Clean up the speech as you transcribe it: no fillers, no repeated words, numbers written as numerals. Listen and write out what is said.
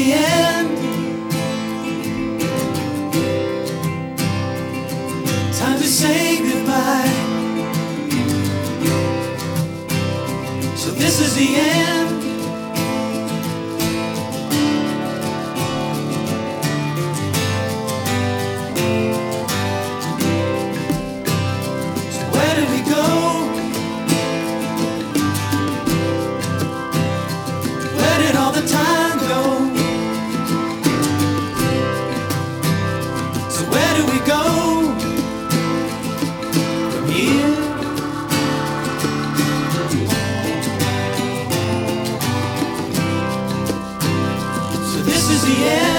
the end. Time to say goodbye. So this is the end. So where do we go? Where did all the time go? So where do we go from here? So this is the end.